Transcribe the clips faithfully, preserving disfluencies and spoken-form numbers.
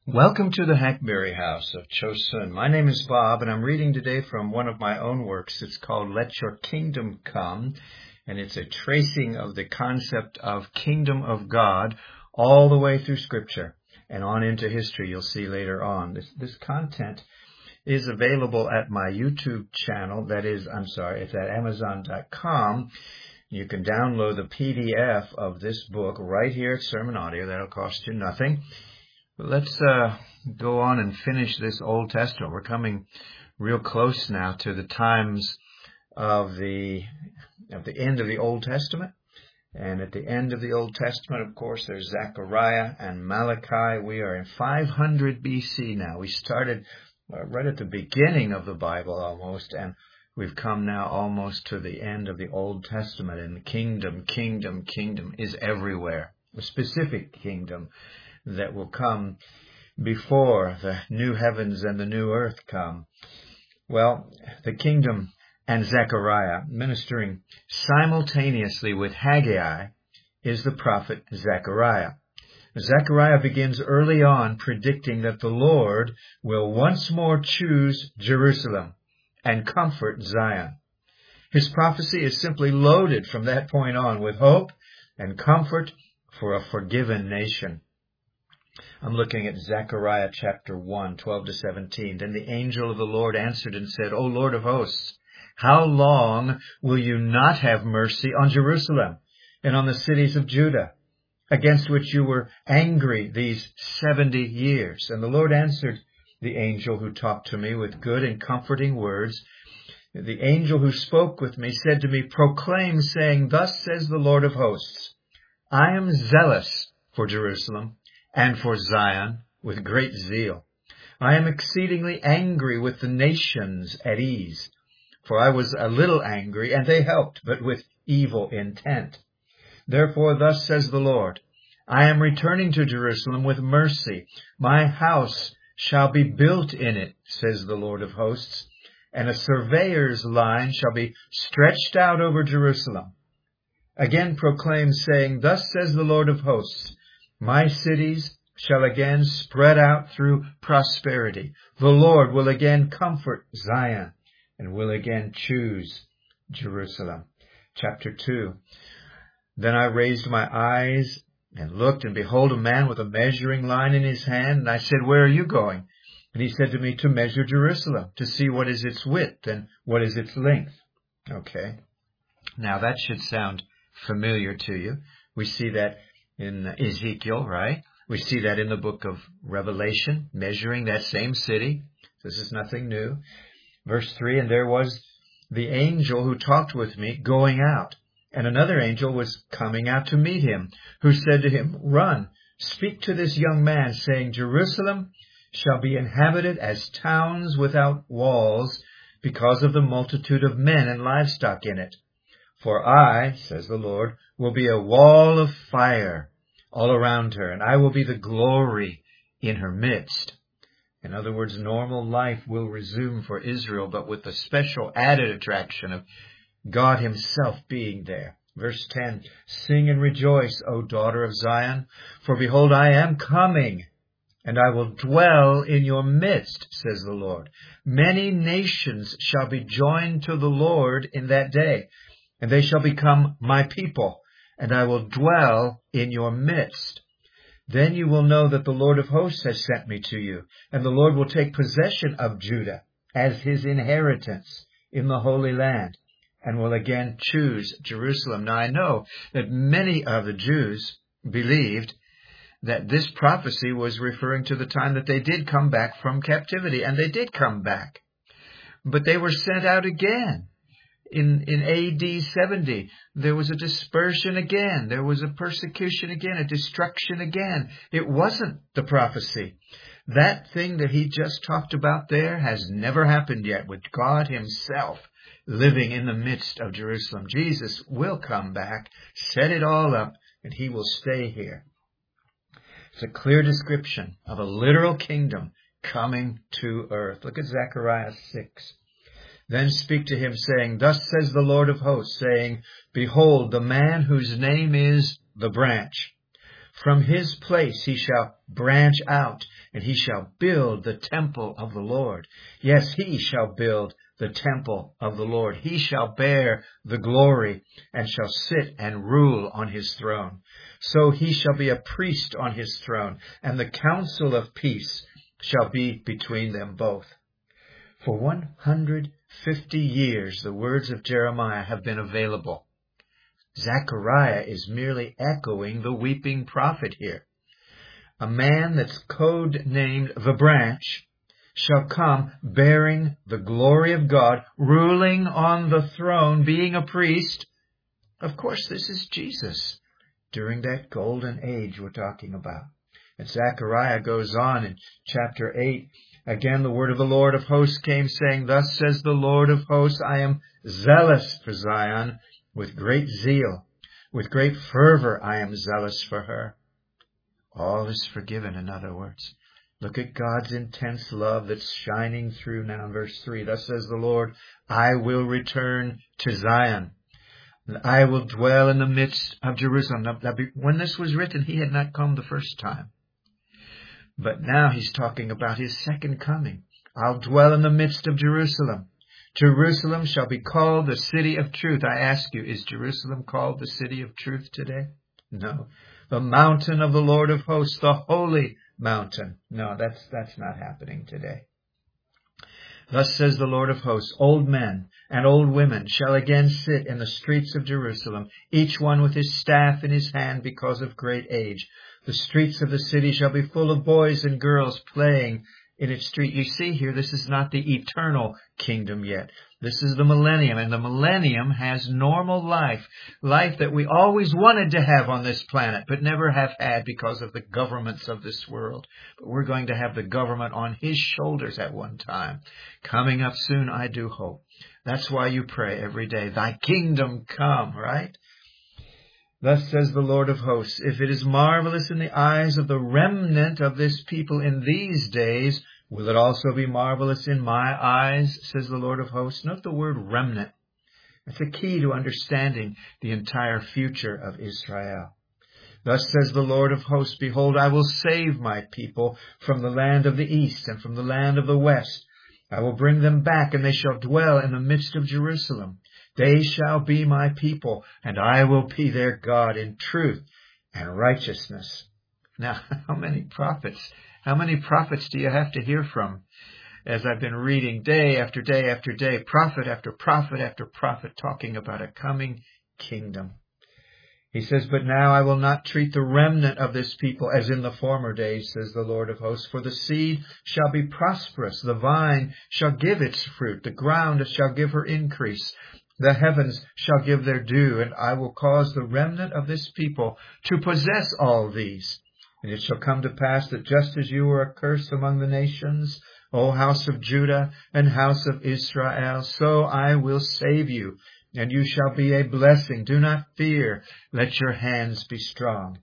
Welcome to the Hackberry House of Chosun. My name is Bob, and I'm reading today from one of my own works. It's called Let Your Kingdom Come, and it's a tracing of the concept of Kingdom of God all the way through Scripture and on into history. You'll see later on. This, this content is available at my YouTube channel. That is, I'm sorry, it's at amazon dot com. You can download the P D F of this book right here at Sermon Audio. That'll cost you nothing. But let's uh, go on and finish this Old Testament. We're coming real close now to the times of the of the end of the Old Testament. And at the end of the Old Testament, of course, there's Zechariah and Malachi. We are in five hundred B C now. We started uh, right at the beginning of the Bible almost, and we've come now almost to the end of the Old Testament. And the kingdom, kingdom, kingdom is everywhere. A specific kingdom that will come before the new heavens and the new earth come. Well, the kingdom and Zechariah, ministering simultaneously with Haggai, is the prophet Zechariah. Zechariah begins early on predicting that the Lord will once more choose Jerusalem and comfort Zion. His prophecy is simply loaded from that point on with hope and comfort for a forgiven nation. I'm looking at Zechariah chapter one, twelve to seventeen. Then the angel of the Lord answered and said, O Lord of hosts, how long will you not have mercy on Jerusalem and on the cities of Judah, against which you were angry these seventy years? And the Lord answered the angel who talked to me with good and comforting words. The angel who spoke with me said to me, proclaim, saying, thus says the Lord of hosts, I am zealous for Jerusalem and for Zion with great zeal. I am exceedingly angry with the nations at ease. For I was a little angry, and they helped, but with evil intent. Therefore thus says the Lord, I am returning to Jerusalem with mercy. My house shall be built in it, says the Lord of hosts, and a surveyor's line shall be stretched out over Jerusalem. Again proclaim, saying, thus says the Lord of hosts, my cities shall again spread out through prosperity. The Lord will again comfort Zion and will again choose Jerusalem. Chapter two. Then I raised my eyes and looked, and behold, a man with a measuring line in his hand. And I said, where are you going? And he said to me, to measure Jerusalem, to see what is its width and what is its length. Okay. Now that should sound familiar to you. We see that in Ezekiel, right? We see that in the book of Revelation, measuring that same city. This is nothing new. Verse three, and there was the angel who talked with me going out, and another angel was coming out to meet him, who said to him, run, speak to this young man, saying, Jerusalem shall be inhabited as towns without walls, because of the multitude of men and livestock in it. For I, says the Lord, will be a wall of fire all around her, and I will be the glory in her midst. In other words, normal life will resume for Israel, but with the special added attraction of God himself being there. Verse ten, sing and rejoice, O daughter of Zion, for behold, I am coming, and I will dwell in your midst, says the Lord. Many nations shall be joined to the Lord in that day, and they shall become my people, and I will dwell in your midst. Then you will know that the Lord of hosts has sent me to you, and the Lord will take possession of Judah as his inheritance in the Holy Land, and will again choose Jerusalem. Now I know that many of the Jews believed that this prophecy was referring to the time that they did come back from captivity, and they did come back. But they were sent out again. In, in A D seventy, there was a dispersion again. There was a persecution again, a destruction again. It wasn't the prophecy. That thing that he just talked about there has never happened yet, with God himself living in the midst of Jerusalem. Jesus will come back, set it all up, and he will stay here. It's a clear description of a literal kingdom coming to earth. Look at Zechariah six. Then speak to him, saying, thus says the Lord of hosts, saying, behold, the man whose name is the branch, From his place he shall branch out, and he shall build the temple of the Lord. Yes, he shall build the temple of the Lord. He shall bear the glory, and shall sit and rule on his throne. So he shall be a priest on his throne, and the counsel of peace shall be between them both. For one hundred fifty years the words of Jeremiah have been available. Zechariah is merely echoing the weeping prophet here. A man that's code-named the branch shall come bearing the glory of God, ruling on the throne, being a priest. Of course, this is Jesus during that golden age we're talking about. And Zechariah goes on in chapter eight. Again, the word of the Lord of hosts came, saying, Thus says the Lord of hosts, I am zealous for Zion with great zeal. With great fervor I am zealous for her. All is forgiven, in other words. Look at God's intense love that's shining through now in verse three. Thus says the Lord, I will return to Zion, and I will dwell in the midst of Jerusalem. Now, when this was written, he had not come the first time. But now he's talking about his second coming. I'll dwell in the midst of Jerusalem. Jerusalem shall be called the city of truth. I ask you, is Jerusalem called the city of truth today? No. The mountain of the Lord of hosts, the holy mountain. No, that's, that's not happening today. Thus says the Lord of hosts, old men and old women shall again sit in the streets of Jerusalem, each one with his staff in his hand because of great age. The streets of the city shall be full of boys and girls playing in its street. You see here, this is not the eternal kingdom yet. This is the millennium, and the millennium has normal life, life that we always wanted to have on this planet, but never have had because of the governments of this world. But we're going to have the government on his shoulders at one time. Coming up soon, I do hope. That's why you pray every day, thy kingdom come, right? Thus says the Lord of hosts, if it is marvelous in the eyes of the remnant of this people in these days, will it also be marvelous in my eyes, says the Lord of hosts? Note the word remnant. It's a key to understanding the entire future of Israel. Thus says the Lord of hosts, behold, I will save my people from the land of the east and from the land of the west. I will bring them back, and they shall dwell in the midst of Jerusalem. They shall be my people, and I will be their God in truth and righteousness. Now, how many prophets, how many prophets do you have to hear from? As I've been reading day after day after day, prophet after prophet after prophet talking about a coming kingdom. He says, but now I will not treat the remnant of this people as in the former days, says the Lord of hosts, for the seed shall be prosperous, the vine shall give its fruit, the ground shall give her increase. The heavens shall give their due, and I will cause the remnant of this people to possess all these. And it shall come to pass that just as you were accursed among the nations, O house of Judah and house of Israel, so I will save you, and you shall be a blessing. Do not fear. Let your hands be strong.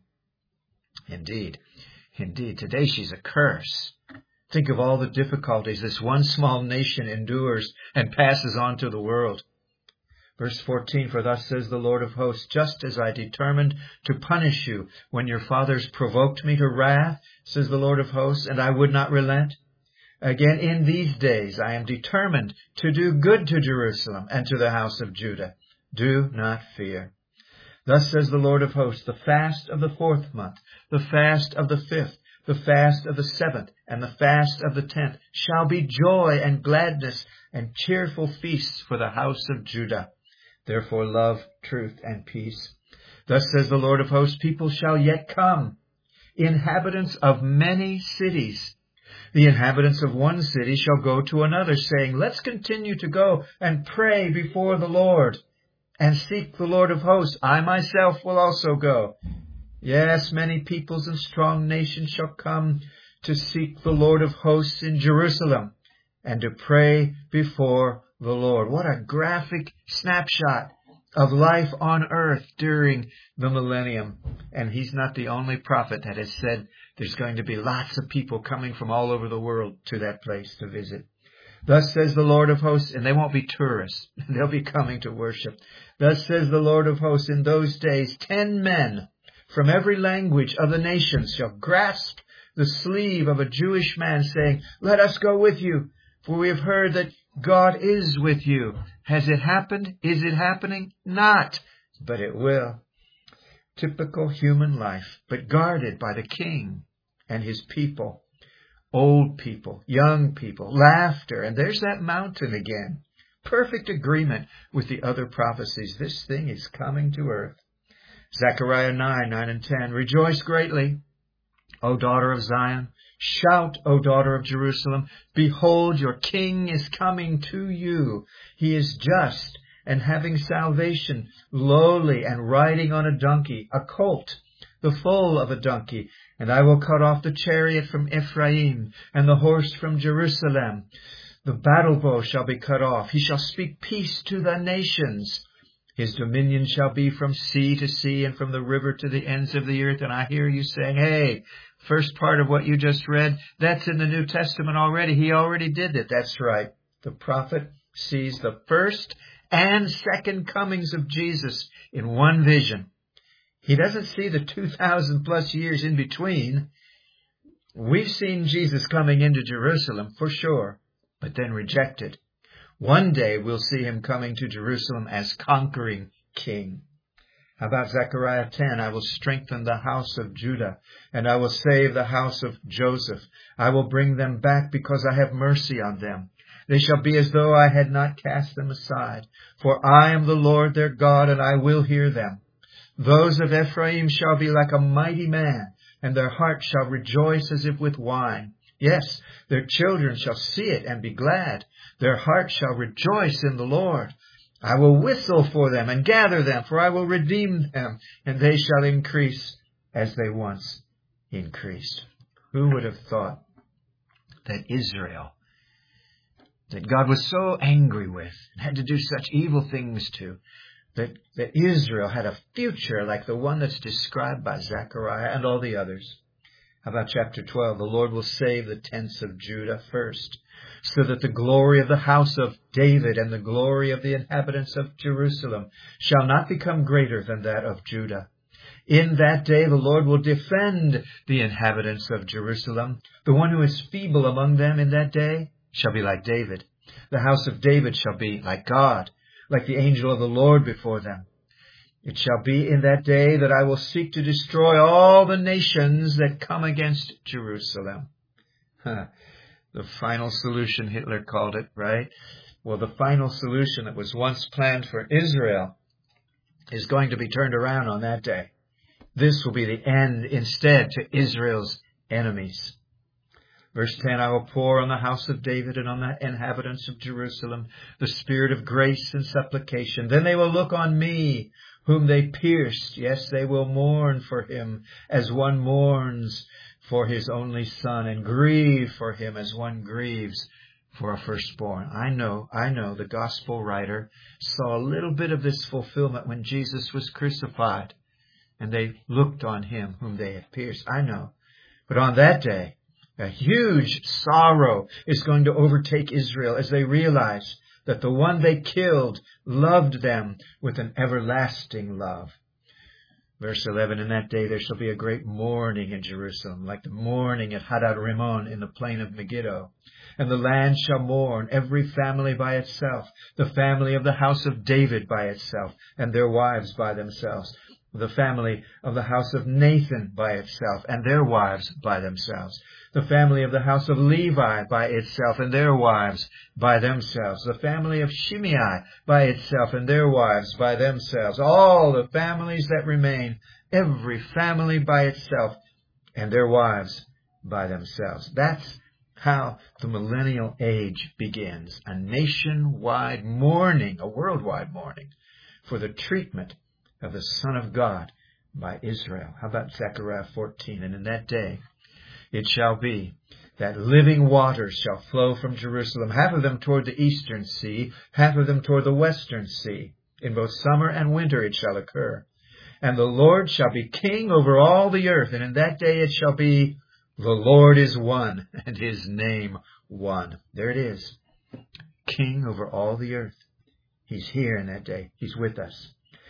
Indeed, indeed, today she's a curse. Think of all the difficulties this one small nation endures and passes on to the world. Verse fourteen, for thus says the Lord of hosts, just as I determined to punish you when your fathers provoked me to wrath, says the Lord of hosts, and I would not relent. Again, in these days I am determined to do good to Jerusalem and to the house of Judah. Do not fear. Thus says the Lord of hosts, the fast of the fourth month, the fast of the fifth, the fast of the seventh, and the fast of the tenth shall be joy and gladness and cheerful feasts for the house of Judah. Therefore love, truth, and peace. Thus says the Lord of hosts, people shall yet come, inhabitants of many cities. The inhabitants of one city shall go to another, saying, let's continue to go and pray before the Lord and seek the Lord of hosts. I myself will also go. Yes, many peoples and strong nations shall come to seek the Lord of hosts in Jerusalem and to pray before the Lord. What a graphic snapshot of life on earth during the millennium. And he's not the only prophet that has said there's going to be lots of people coming from all over the world to that place to visit. Thus says the Lord of hosts, and they won't be tourists. They'll be coming to worship. Thus says the Lord of hosts, in those days, ten men from every language of the nations shall grasp the sleeve of a Jewish man, saying, let us go with you, for we have heard that God is with you. Has it happened? Is it happening? Not, but it will. Typical human life, but guarded by the King and his people. Old people, young people, laughter, and there's that mountain again. Perfect agreement with the other prophecies. This thing is coming to earth. Zechariah nine, nine and ten. Rejoice greatly, O daughter of Zion. Shout, O daughter of Jerusalem. Behold, your king is coming to you. He is just and having salvation, lowly and riding on a donkey, a colt, the foal of a donkey. And I will cut off the chariot from Ephraim and the horse from Jerusalem. The battle bow shall be cut off. He shall speak peace to the nations. His dominion shall be from sea to sea and from the river to the ends of the earth. And I hear you saying, hey, first part of what you just read, that's in the New Testament already. He already did it. That's right. The prophet sees the first and second comings of Jesus in one vision. He doesn't see the two thousand plus years in between. We've seen Jesus coming into Jerusalem for sure, but then rejected. One day we'll see him coming to Jerusalem as conquering king. How about Zechariah ten? I will strengthen the house of Judah, and I will save the house of Joseph. I will bring them back because I have mercy on them. They shall be as though I had not cast them aside. For I am the Lord their God, and I will hear them. Those of Ephraim shall be like a mighty man, and their heart shall rejoice as if with wine. Yes, their children shall see it and be glad. Their heart shall rejoice in the Lord. I will whistle for them and gather them, for I will redeem them, and they shall increase as they once increased. Who would have thought that Israel, that God was so angry with and had to do such evil things to, that, that Israel had a future like the one that's described by Zechariah and all the others? How about chapter twelve? The Lord will save the tents of Judah first, so that the glory of the house of David and the glory of the inhabitants of Jerusalem shall not become greater than that of Judah. In that day the Lord will defend the inhabitants of Jerusalem. The one who is feeble among them in that day shall be like David. The house of David shall be like God, like the angel of the Lord before them. It shall be in that day that I will seek to destroy all the nations that come against Jerusalem. Huh. The final solution, Hitler called it, right? Well, the final solution that was once planned for Israel is going to be turned around on that day. This will be the end instead to Israel's enemies. Verse ten, I will pour on the house of David and on the inhabitants of Jerusalem the spirit of grace and supplication. Then they will look on me, whom they pierced. Yes, they will mourn for him as one mourns for his only son, and grieve for him as one grieves for a firstborn. I know, I know the gospel writer saw a little bit of this fulfillment when Jesus was crucified, and they looked on him whom they had pierced. I know. But on that day, a huge sorrow is going to overtake Israel as they realize that the one they killed loved them with an everlasting love. Verse eleven, in that day there shall be a great mourning in Jerusalem, like the mourning at Hadad Rimmon in the plain of Megiddo. And the land shall mourn, every family by itself, the family of the house of David by itself, and their wives by themselves, the family of the house of Nathan by itself, and their wives by themselves, the family of the house of Levi by itself, and their wives by themselves, the family of Shimei by itself, and their wives by themselves, all the families that remain, every family by itself, and their wives by themselves. That's how the millennial age begins, a nationwide mourning, a worldwide mourning, for the treatment of the Son of God by Israel. How about Zechariah fourteen? And in that day it shall be that living waters shall flow from Jerusalem, half of them toward the eastern sea, half of them toward the western sea. In both summer and winter it shall occur. And the Lord shall be king over all the earth. And in that day it shall be, the Lord is one, and his name one. There it is. King over all the earth. He's here in that day. He's with us.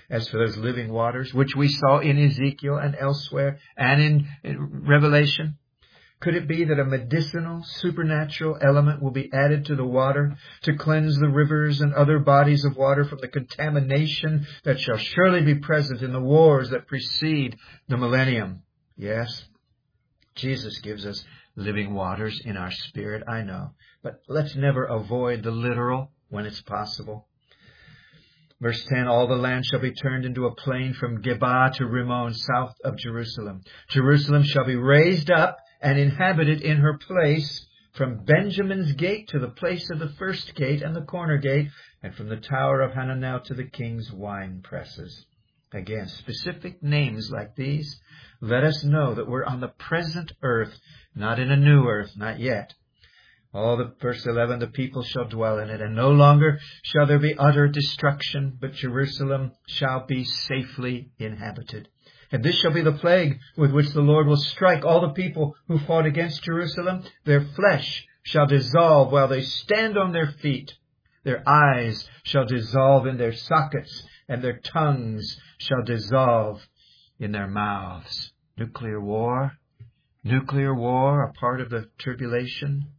as for those living waters, which we saw in Ezekiel and elsewhere and in, in Revelation? Could it be that a medicinal, supernatural element will be added to the water to cleanse the rivers and other bodies of water from the contamination that shall surely be present in the wars that precede the millennium? Yes, Jesus gives us living waters in our spirit, I know. But let's never avoid the literal when it's possible. Verse ten, all the land shall be turned into a plain from Geba to Rimmon, south of Jerusalem. Jerusalem shall be raised up and inhabited in her place, from Benjamin's gate to the place of the first gate and the corner gate, and from the tower of Hananel to the king's wine presses. Again, specific names like these let us know that we're on the present earth, not in a new earth, not yet. All the verse eleven, the people shall dwell in it, and no longer shall there be utter destruction, but Jerusalem shall be safely inhabited. And this shall be the plague with which the Lord will strike all the people who fought against Jerusalem. Their flesh shall dissolve while they stand on their feet. Their eyes shall dissolve in their sockets, and their tongues shall dissolve in their mouths. Nuclear war? Nuclear war, a part of the tribulation?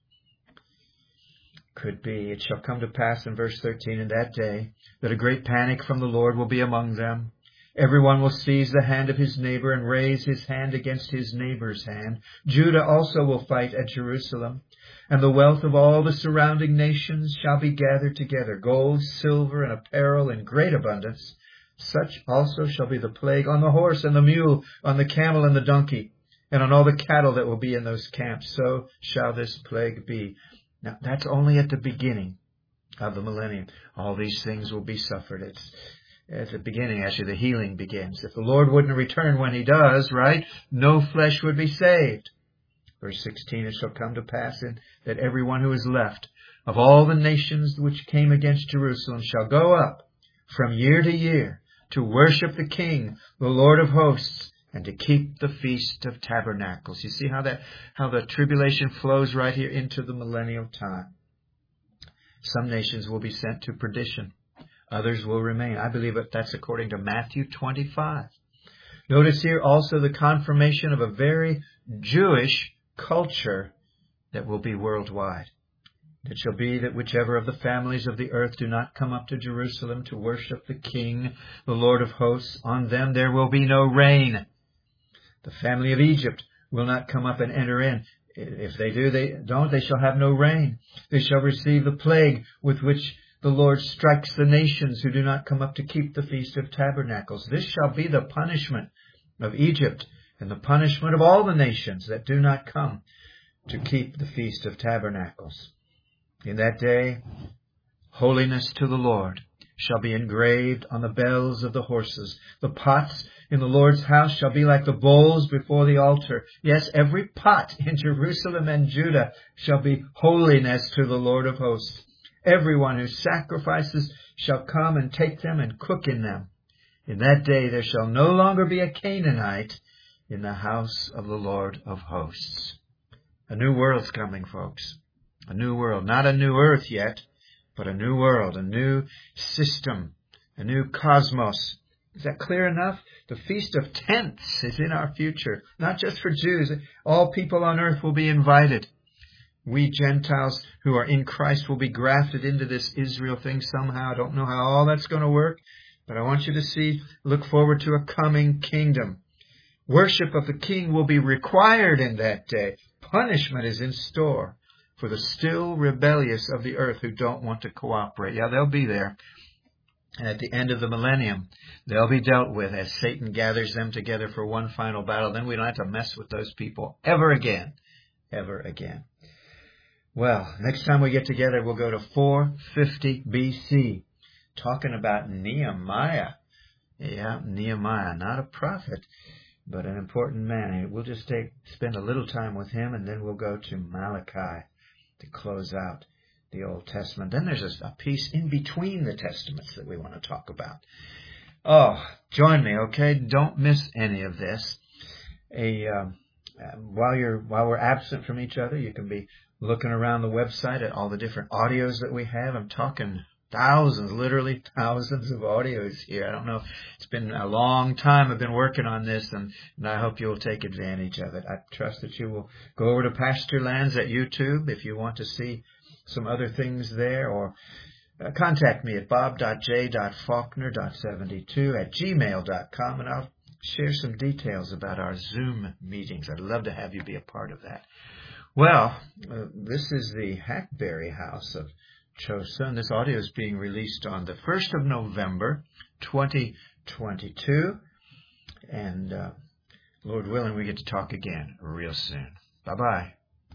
Could be. It shall come to pass in verse thirteen, in that day, that a great panic from the Lord will be among them. Everyone will seize the hand of his neighbor and raise his hand against his neighbor's hand. Judah also will fight at Jerusalem, and the wealth of all the surrounding nations shall be gathered together, gold, silver, and apparel in great abundance. Such also shall be the plague on the horse and the mule, on the camel and the donkey, and on all the cattle that will be in those camps. So shall this plague be. Now, that's only at the beginning of the millennium. All these things will be suffered. It's at the beginning, actually, the healing begins. If the Lord wouldn't return when he does, right, no flesh would be saved. Verse sixteen, it shall come to pass in, that everyone who is left of all the nations which came against Jerusalem shall go up from year to year to worship the King, the Lord of hosts, and to keep the Feast of Tabernacles. You see how that, how the tribulation flows right here into the millennial time. Some nations will be sent to perdition. Others will remain. I believe that that's according to Matthew twenty-five. Notice here also the confirmation of a very Jewish culture that will be worldwide. It shall be that whichever of the families of the earth do not come up to Jerusalem to worship the King, the Lord of hosts, on them there will be no rain. The family of Egypt will not come up and enter in. If they do, they don't, they shall have no rain. They shall receive the plague with which the Lord strikes the nations who do not come up to keep the Feast of Tabernacles. This shall be the punishment of Egypt and the punishment of all the nations that do not come to keep the Feast of Tabernacles. In that day, holiness to the Lord shall be engraved on the bells of the horses. The pots in the Lord's house shall be like the bowls before the altar. Yes, every pot in Jerusalem and Judah shall be holiness to the Lord of hosts. Everyone who sacrifices shall come and take them and cook in them. In that day there shall no longer be a Canaanite in the house of the Lord of hosts. A new world's coming, folks. A new world. Not a new earth yet, but a new world, a new system, a new cosmos. Is that clear enough? The Feast of Tents is in our future, not just for Jews. All people on earth will be invited. We Gentiles who are in Christ will be grafted into this Israel thing somehow. I don't know how all that's going to work, but I want you to see, look forward to a coming kingdom. Worship of the King will be required in that day. Punishment is in store for the still rebellious of the earth who don't want to cooperate. Yeah, they'll be there. And at the end of the millennium, they'll be dealt with as Satan gathers them together for one final battle. Then we don't have to mess with those people ever again. Ever again. Well, next time we get together, we'll go to four fifty B C, talking about Nehemiah. Yeah, Nehemiah, not a prophet, but an important man. We'll just take spend a little time with him, and then we'll go to Malachi to close out the Old Testament. Then there's a piece in between the Testaments that we want to talk about. Oh, join me, okay? Don't miss any of this. A um, while you're while we're absent from each other, you can be looking around the website at all the different audios that we have. I'm talking thousands, literally thousands of audios here. I don't know. It's been a long time I've been working on this, and, and I hope you'll take advantage of it. I trust that you will go over to Pastor Lands at YouTube if you want to see some other things there, or uh, contact me at bob dot j dot faulkner dot seventy-two at gmail dot com, and I'll share some details about our Zoom meetings. I'd love to have you be a part of that. Well, uh, this is the Hackberry House of Chosun. This audio is being released on the first of November, twenty twenty-two. And uh, Lord willing, we get to talk again real soon. Bye-bye.